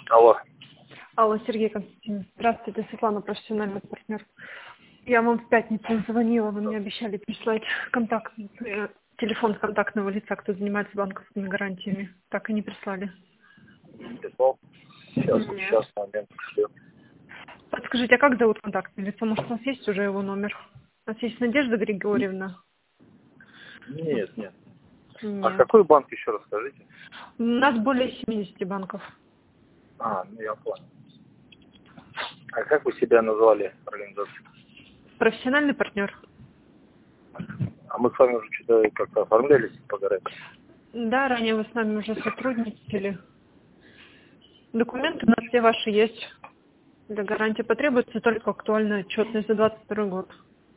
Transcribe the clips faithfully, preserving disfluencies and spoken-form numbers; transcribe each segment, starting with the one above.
Алло. Алло, Сергей Константинович. Здравствуйте, Светлана, профессиональный партнер. Я вам в пятницу звонила, вы мне обещали прислать контакт, э, телефон контактного лица, кто занимается банковскими гарантиями. Так и не прислали. Прислал? Сейчас, Нет. сейчас, момент, пришлю. Подскажите, а как зовут контактное лицо? Может, у нас есть уже его номер? У нас есть Надежда Григорьевна? Нет, нет. А Нет. какой банк еще раз скажите? У нас более семидесяти банков. А, ну я понял. А как вы себя назвали, организацию? Профессиональный партнер? А мы с вами уже что-то как-то оформлялись по гарантии? Да, ранее вы с нами уже сотрудничали. Документы у нас все ваши есть. Для гарантии потребуется только актуальная отчетность за двадцать второй год.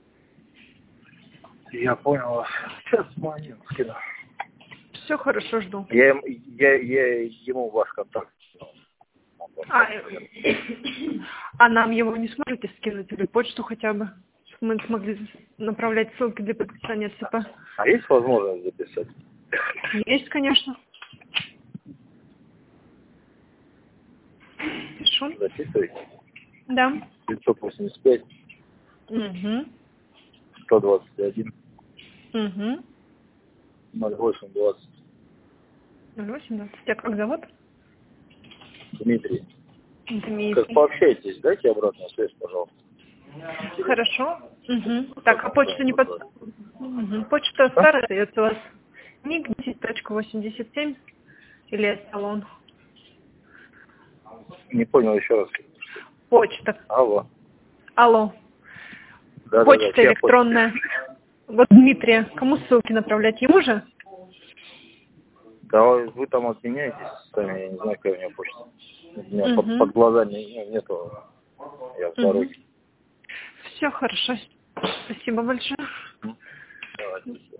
Я понял вас. Сейчас момент скину. Все хорошо, жду. Я, им- я, я ему ваш контакт. А, а нам его не сможете скинуть или почту хотя бы? Чтобы мы смогли направлять ссылки для подписания ЦП. А есть возможность записать? Есть, конечно. Пишу. Записывайте. Да. девятьсот восемьдесят пять Угу. сто двадцать один Угу. ноль восемь двадцать. восемь двадцать. А как зовут? Дмитрий. Как Дмитрий. пообщаетесь, дайте обратную связь, пожалуйста. Хорошо. Угу. Так, а почта не под... Угу. Почта старая остается у вас. ник десять точка восемьдесят семь или салон? Не понял еще раз. Почта. Алло. Алло. Да, Почта да, да, электронная. Вот Дмитрия. Кому ссылки направлять? Ему же? Да, вы там отменяетесь сами, я не знаю, какая у меня почта. У меня Угу. под, под глазами ну, нету. Я в дороге. Все хорошо. Спасибо большое. Давайте.